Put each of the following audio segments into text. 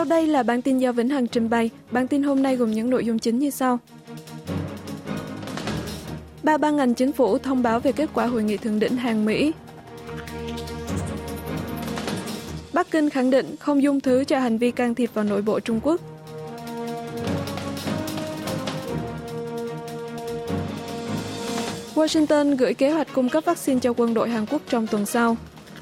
đây là bản tin do Vĩnh Hằng trình bày. Bản tin hôm nay gồm những nội dung chính như sau. 3 ban ngành chính phủ thông báo về kết quả hội nghị thượng đỉnh Hàn-Mỹ. Bắc Kinh khẳng định không dung thứ cho hành vi can thiệp vào nội bộ Trung Quốc. Washington gửi kế hoạch cung cấp vaccine cho quân đội Hàn Quốc trong tuần sau.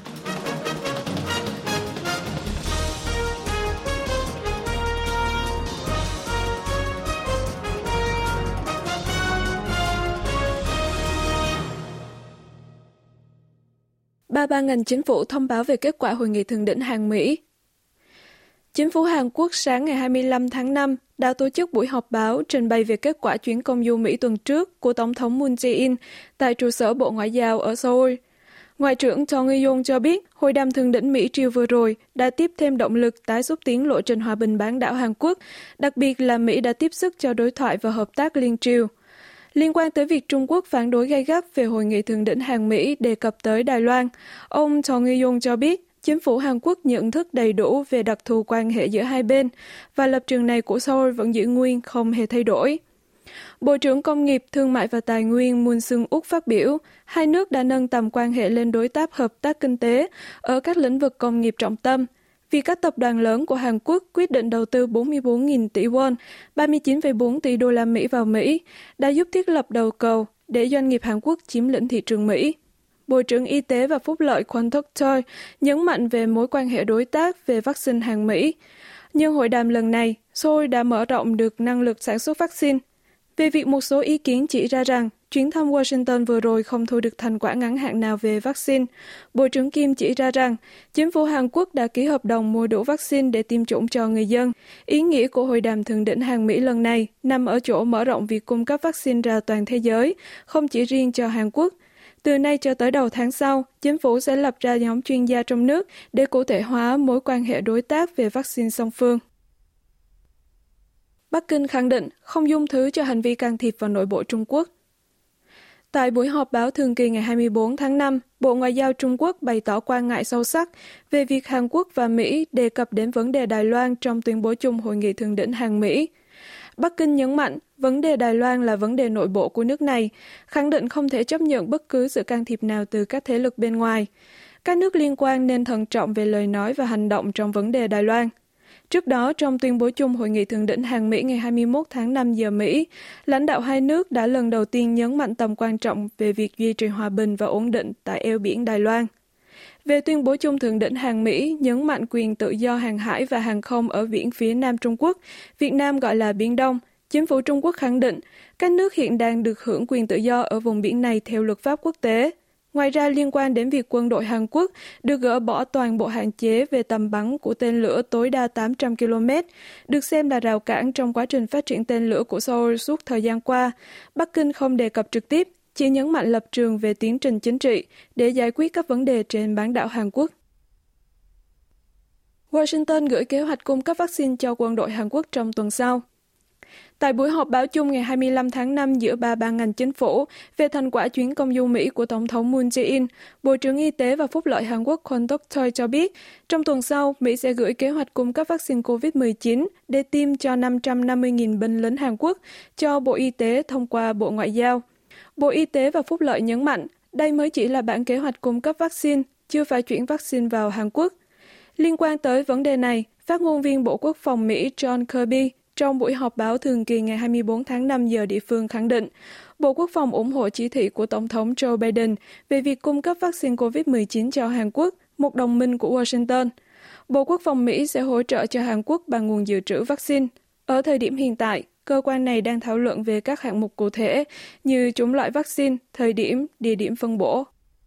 Ba ban ngành chính phủ thông báo về kết quả hội nghị thượng đỉnh Hàn-Mỹ. Chính phủ Hàn Quốc sáng ngày 25 tháng 5 đã tổ chức buổi họp báo trình bày về kết quả chuyến công du Mỹ tuần trước của Tổng thống Moon Jae-in tại trụ sở Bộ Ngoại giao ở Seoul. Ngoại trưởng Chung Eui-yong cho biết hội đàm thượng đỉnh Mỹ-Triều vừa rồi đã tiếp thêm động lực tái xúc tiến lộ trình hòa bình bán đảo Hàn Quốc, đặc biệt là Mỹ đã tiếp sức cho đối thoại và hợp tác liên triều. Liên quan tới việc Trung Quốc phản đối gay gắt về hội nghị thượng đỉnh Hàn-Mỹ đề cập tới Đài Loan, ông Chung Eui-yong cho biết chính phủ Hàn Quốc nhận thức đầy đủ về đặc thù quan hệ giữa hai bên và lập trường này của Seoul vẫn giữ nguyên, không hề thay đổi. Bộ trưởng Công nghiệp, Thương mại và Tài nguyên Moon Seung-uk phát biểu, hai nước đã nâng tầm quan hệ lên đối tác hợp tác kinh tế ở các lĩnh vực công nghiệp trọng tâm, vì các tập đoàn lớn của Hàn Quốc quyết định đầu tư 44.000 tỷ won, 39,4 tỷ đô la Mỹ vào Mỹ, đã giúp thiết lập đầu cầu để doanh nghiệp Hàn Quốc chiếm lĩnh thị trường Mỹ. Bộ trưởng Y tế và Phúc lợi Kwon Tok-chol nhấn mạnh về mối quan hệ đối tác về vaccine Hàn-Mỹ. Nhưng hội đàm lần này, Seoul đã mở rộng được năng lực sản xuất vaccine. Về việc một số ý kiến chỉ ra rằng chuyến thăm Washington vừa rồi không thu được thành quả ngắn hạn nào về vaccine, Bộ trưởng Kim chỉ ra rằng chính phủ Hàn Quốc đã ký hợp đồng mua đủ vaccine để tiêm chủng cho người dân. Ý nghĩa của hội đàm thượng đỉnh Hàn-Mỹ lần này nằm ở chỗ mở rộng việc cung cấp vaccine ra toàn thế giới, không chỉ riêng cho Hàn Quốc. Từ nay cho tới đầu tháng sau, chính phủ sẽ lập ra nhóm chuyên gia trong nước để cụ thể hóa mối quan hệ đối tác về vaccine song phương. Bắc Kinh khẳng định không dung thứ cho hành vi can thiệp vào nội bộ Trung Quốc. Tại buổi họp báo thường kỳ ngày 24 tháng 5, Bộ Ngoại giao Trung Quốc bày tỏ quan ngại sâu sắc về việc Hàn Quốc và Mỹ đề cập đến vấn đề Đài Loan trong tuyên bố chung hội nghị thượng đỉnh Hàn-Mỹ. Bắc Kinh nhấn mạnh vấn đề Đài Loan là vấn đề nội bộ của nước này, khẳng định không thể chấp nhận bất cứ sự can thiệp nào từ các thế lực bên ngoài. Các nước liên quan nên thận trọng về lời nói và hành động trong vấn đề Đài Loan. Trước đó, trong tuyên bố chung hội nghị thượng đỉnh Hàn-Mỹ ngày 21 tháng 5 giờ Mỹ, lãnh đạo hai nước đã lần đầu tiên nhấn mạnh tầm quan trọng về việc duy trì hòa bình và ổn định tại eo biển Đài Loan. Về tuyên bố chung thượng đỉnh Hàn-Mỹ nhấn mạnh quyền tự do hàng hải và hàng không ở biển phía Nam Trung Quốc, Việt Nam gọi là Biển Đông, chính phủ Trung Quốc khẳng định các nước hiện đang được hưởng quyền tự do ở vùng biển này theo luật pháp quốc tế. Ngoài ra, liên quan đến việc quân đội Hàn Quốc được gỡ bỏ toàn bộ hạn chế về tầm bắn của tên lửa tối đa 800 km, được xem là rào cản trong quá trình phát triển tên lửa của Seoul suốt thời gian qua, Bắc Kinh không đề cập trực tiếp, chỉ nhấn mạnh lập trường về tiến trình chính trị để giải quyết các vấn đề trên bán đảo Hàn Quốc. Washington gửi kế hoạch cung cấp vaccine cho quân đội Hàn Quốc trong tuần sau. Tại buổi họp báo chung ngày 25 tháng 5 giữa ba ban ngành chính phủ về thành quả chuyến công du Mỹ của Tổng thống Moon Jae-in, Bộ trưởng Y tế và Phúc lợi Hàn Quốc Kwon Tok-chol cho biết, trong tuần sau, Mỹ sẽ gửi kế hoạch cung cấp vaccine COVID-19 để tiêm cho 550.000 binh lính Hàn Quốc cho Bộ Y tế thông qua Bộ Ngoại giao. Bộ Y tế và Phúc lợi nhấn mạnh, đây mới chỉ là bản kế hoạch cung cấp vaccine, chưa phải chuyển vaccine vào Hàn Quốc. Liên quan tới vấn đề này, phát ngôn viên Bộ Quốc phòng Mỹ John Kirby trong buổi họp báo thường kỳ ngày 24 tháng 5 giờ địa phương khẳng định, Bộ Quốc phòng ủng hộ chỉ thị của Tổng thống Joe Biden về việc cung cấp vaccine COVID-19 cho Hàn Quốc, một đồng minh của Washington. Bộ Quốc phòng Mỹ sẽ hỗ trợ cho Hàn Quốc bằng nguồn dự trữ vaccine. Ở thời điểm hiện tại, cơ quan này đang thảo luận về các hạng mục cụ thể như chủng loại vaccine, thời điểm, địa điểm phân bổ.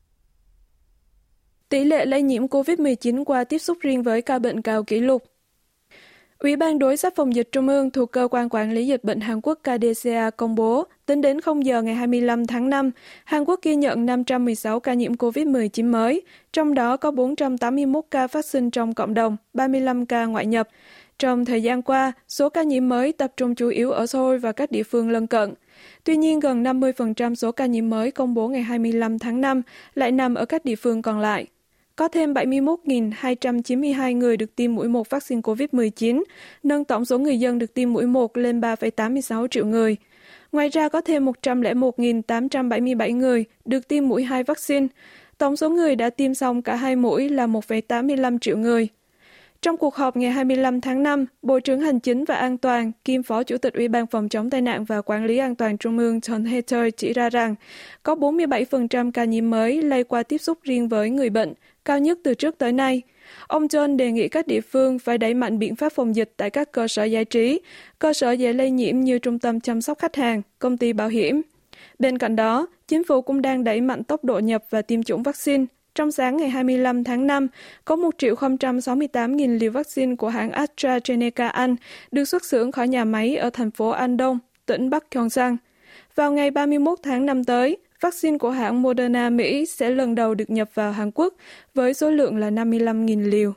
Tỷ lệ lây nhiễm COVID-19 qua tiếp xúc riêng với ca bệnh cao kỷ lục. Ủy ban đối sách phòng dịch Trung ương thuộc Cơ quan Quản lý Dịch bệnh Hàn Quốc KDCA công bố, tính đến 0 giờ ngày 25 tháng 5, Hàn Quốc ghi nhận 516 ca nhiễm COVID-19 mới, trong đó có 481 ca phát sinh trong cộng đồng, 35 ca ngoại nhập. Trong thời gian qua, số ca nhiễm mới tập trung chủ yếu ở Seoul và các địa phương lân cận. Tuy nhiên, gần 50% số ca nhiễm mới công bố ngày 25 tháng 5 lại nằm ở các địa phương còn lại. có thêm 71.292 người được tiêm mũi 1 vaccine COVID-19, nâng tổng số người dân được tiêm mũi 1 lên 3,86 triệu người. Ngoài ra có thêm 101.877 người được tiêm mũi 2 vaccine. Tổng số người đã tiêm xong cả 2 mũi là 1,85 triệu người. Trong cuộc họp ngày 25 tháng 5, Bộ trưởng Hành chính và An toàn, kiêm Phó Chủ tịch Ủy ban Phòng chống tai nạn và Quản lý An toàn Trung ương Tom Hatter chỉ ra rằng có 47% ca nhiễm mới lây qua tiếp xúc riêng với người bệnh, cao nhất từ trước tới nay. Ông John đề nghị các địa phương phải đẩy mạnh biện pháp phòng dịch tại các cơ sở giải trí, cơ sở dễ lây nhiễm như trung tâm chăm sóc khách hàng, công ty bảo hiểm. Bên cạnh đó, chính phủ cũng đang đẩy mạnh tốc độ nhập và tiêm chủng vaccine. Trong sáng ngày 25 tháng 5, có 1.068.000 liều vaccine của hãng AstraZeneca Anh được xuất xưởng khỏi nhà máy ở thành phố Andong, tỉnh Bắc Gyeongsang. Vào ngày 31 tháng 5 tới, vaccine của hãng Moderna Mỹ sẽ lần đầu được nhập vào Hàn Quốc với số lượng là 55.000 liều.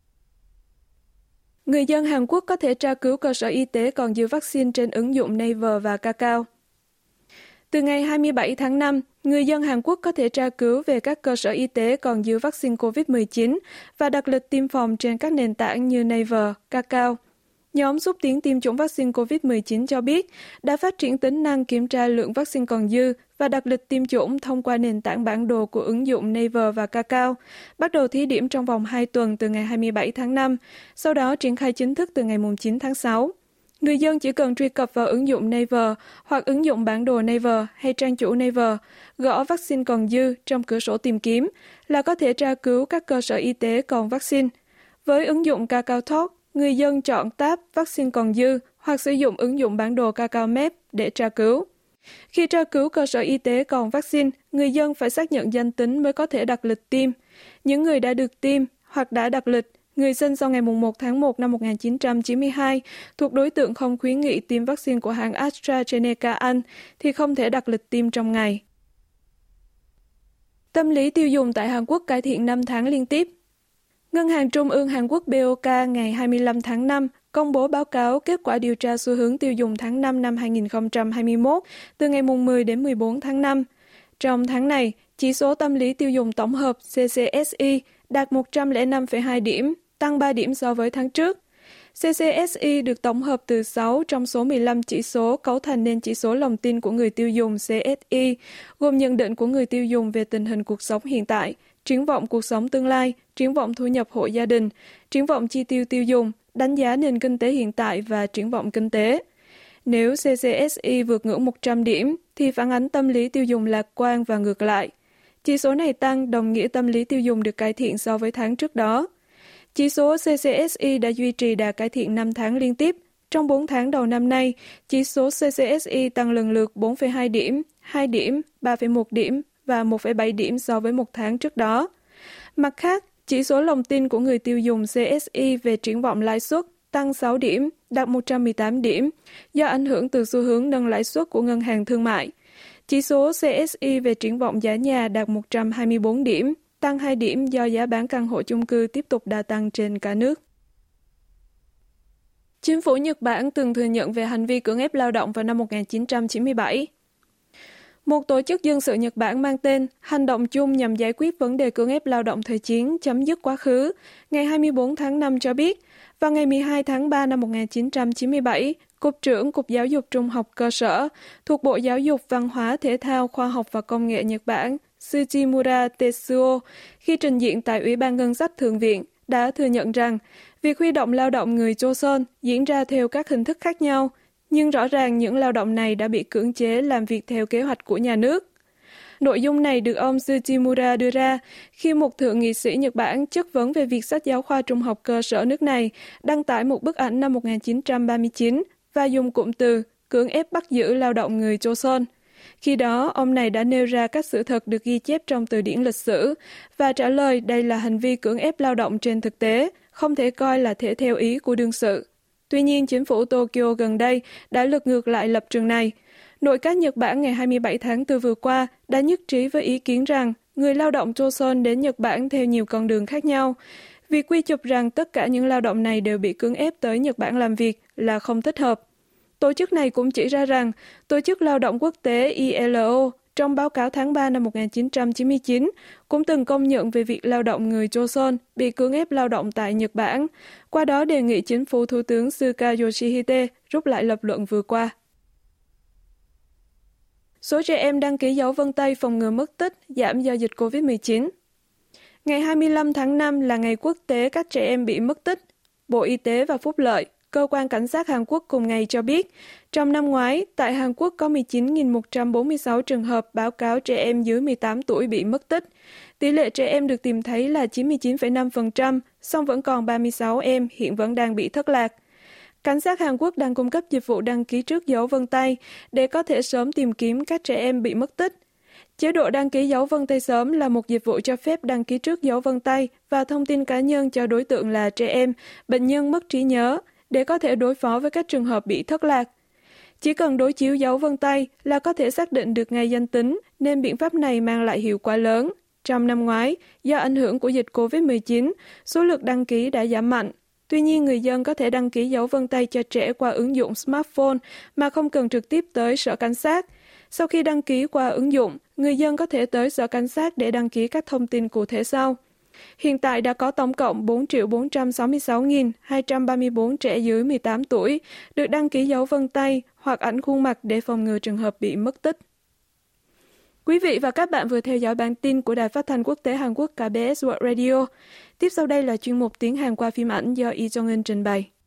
Người dân Hàn Quốc có thể tra cứu cơ sở y tế còn dư vaccine trên ứng dụng Naver và Kakao. Từ ngày 27 tháng 5, người dân Hàn Quốc có thể tra cứu về các cơ sở y tế còn dư vaccine COVID-19 và đặt lịch tiêm phòng trên các nền tảng như Naver, Kakao. Nhóm xúc tiến tiêm chủng vaccine COVID-19 cho biết đã phát triển tính năng kiểm tra lượng vaccine còn dư và đặt lịch tiêm chủng thông qua nền tảng bản đồ của ứng dụng Naver và Kakao, bắt đầu thí điểm trong vòng 2 tuần từ ngày 27 tháng 5, sau đó triển khai chính thức từ ngày 9 tháng 6. Người dân chỉ cần truy cập vào ứng dụng Naver hoặc ứng dụng bản đồ Naver hay trang chủ Naver, gõ vaccine còn dư trong cửa sổ tìm kiếm là có thể tra cứu các cơ sở y tế còn vaccine. Với ứng dụng KakaoTalk, người dân chọn tab vaccine còn dư hoặc sử dụng ứng dụng bản đồ Kakao Map để tra cứu. Khi tra cứu cơ sở y tế còn vaccine, người dân phải xác nhận danh tính mới có thể đặt lịch tiêm. Những người đã được tiêm hoặc đã đặt lịch, người sinh sau ngày 1 tháng 1 năm 1992 thuộc đối tượng không khuyến nghị tiêm vaccine của hãng AstraZeneca Anh thì không thể đặt lịch tiêm trong ngày. Tâm lý tiêu dùng tại Hàn Quốc cải thiện 5 tháng liên tiếp. Ngân hàng Trung ương Hàn Quốc BOK ngày 25 tháng 5 công bố báo cáo kết quả điều tra xu hướng tiêu dùng tháng 5 năm 2021 từ ngày 10 đến 14 tháng 5. Trong tháng này, chỉ số tâm lý tiêu dùng tổng hợp CCSI đạt 105,2 điểm, tăng 3 điểm so với tháng trước. CCSI được tổng hợp từ 6 trong số 15 chỉ số cấu thành nên chỉ số lòng tin của người tiêu dùng CSI, gồm nhận định của người tiêu dùng về tình hình cuộc sống hiện tại, triển vọng cuộc sống tương lai, triển vọng thu nhập hộ gia đình, triển vọng chi tiêu tiêu dùng, đánh giá nền kinh tế hiện tại và triển vọng kinh tế. Nếu CCSI vượt ngưỡng 100 điểm, thì phản ánh tâm lý tiêu dùng lạc quan và ngược lại. Chỉ số này tăng đồng nghĩa tâm lý tiêu dùng được cải thiện so với tháng trước đó. Chỉ số CCSI đã duy trì đà cải thiện 5 tháng liên tiếp. Trong 4 tháng đầu năm nay, chỉ số CCSI tăng lần lượt 4,2 điểm, 2 điểm, 3,1 điểm và 1,7 điểm so với một tháng trước đó. Mặt khác, chỉ số lòng tin của người tiêu dùng CSI về triển vọng lãi suất tăng 6 điểm, đạt 118 điểm, do ảnh hưởng từ xu hướng nâng lãi suất của ngân hàng thương mại. Chỉ số CSI về triển vọng giá nhà đạt 124 điểm, tăng 2 điểm do giá bán căn hộ chung cư tiếp tục đà tăng trên cả nước. Chính phủ Nhật Bản từng thừa nhận về hành vi cưỡng ép lao động vào năm 1997. Một tổ chức dân sự Nhật Bản mang tên Hành động chung nhằm giải quyết vấn đề cưỡng ép lao động thời chiến chấm dứt quá khứ, ngày 24 tháng 5 cho biết, vào ngày 12 tháng 3 năm 1997, Cục trưởng Cục Giáo dục Trung học Cơ sở thuộc Bộ Giáo dục Văn hóa Thể thao Khoa học và Công nghệ Nhật Bản, Tsujimura Tetsuo, khi trình diện tại Ủy ban Ngân sách Thượng viện, đã thừa nhận rằng việc huy động lao động người Joseon diễn ra theo các hình thức khác nhau, nhưng rõ ràng những lao động này đã bị cưỡng chế làm việc theo kế hoạch của nhà nước. Nội dung này được ông Tsujimura đưa ra khi một thượng nghị sĩ Nhật Bản chất vấn về việc sách giáo khoa trung học cơ sở nước này đăng tải một bức ảnh năm 1939 và dùng cụm từ cưỡng ép bắt giữ lao động người Joseon. Khi đó, ông này đã nêu ra các sự thật được ghi chép trong từ điển lịch sử và trả lời đây là hành vi cưỡng ép lao động trên thực tế, không thể coi là thể theo ý của đương sự. Tuy nhiên, chính phủ Tokyo gần đây đã lật ngược lại lập trường này. Nội các Nhật Bản ngày 27 tháng 4 vừa qua đã nhất trí với ý kiến rằng người lao động Joseon đến Nhật Bản theo nhiều con đường khác nhau. Việc quy chụp rằng tất cả những lao động này đều bị cưỡng ép tới Nhật Bản làm việc là không thích hợp. Tổ chức này cũng chỉ ra rằng Tổ chức Lao động Quốc tế ILO trong báo cáo tháng 3 năm 1999, cũng từng công nhận về việc lao động người Joseon bị cưỡng ép lao động tại Nhật Bản, qua đó đề nghị chính phủ Thủ tướng Suga Yoshihide rút lại lập luận vừa qua. Số trẻ em đăng ký dấu vân tay phòng ngừa mất tích giảm do dịch COVID-19. Ngày 25 tháng 5 là ngày quốc tế các trẻ em bị mất tích. Bộ Y tế và Phúc lợi, Cơ quan Cảnh sát Hàn Quốc cùng ngày cho biết, trong năm ngoái, tại Hàn Quốc có 19.146 trường hợp báo cáo trẻ em dưới 18 tuổi bị mất tích. Tỷ lệ trẻ em được tìm thấy là 99,5%, song vẫn còn 36 em hiện vẫn đang bị thất lạc. Cảnh sát Hàn Quốc đang cung cấp dịch vụ đăng ký trước dấu vân tay để có thể sớm tìm kiếm các trẻ em bị mất tích. Chế độ đăng ký dấu vân tay sớm là một dịch vụ cho phép đăng ký trước dấu vân tay và thông tin cá nhân cho đối tượng là trẻ em, bệnh nhân mất trí nhớ, để có thể đối phó với các trường hợp bị thất lạc. Chỉ cần đối chiếu dấu vân tay là có thể xác định được ngày danh tính, nên biện pháp này mang lại hiệu quả lớn. Trong năm ngoái, do ảnh hưởng của dịch COVID-19, số lượt đăng ký đã giảm mạnh. Tuy nhiên, người dân có thể đăng ký dấu vân tay cho trẻ qua ứng dụng smartphone mà không cần trực tiếp tới sở cảnh sát. Sau khi đăng ký qua ứng dụng, người dân có thể tới sở cảnh sát để đăng ký các thông tin cụ thể sau. Hiện tại đã có tổng cộng 4.466.234 trẻ dưới 18 tuổi được đăng ký dấu vân tay hoặc ảnh khuôn mặt để phòng ngừa trường hợp bị mất tích. Quý vị và các bạn vừa theo dõi bản tin của Đài Phát thanh Quốc tế Hàn Quốc KBS World Radio. Tiếp sau đây là chuyên mục tiếng Hàn qua phim ảnh do Lee Jong-un trình bày.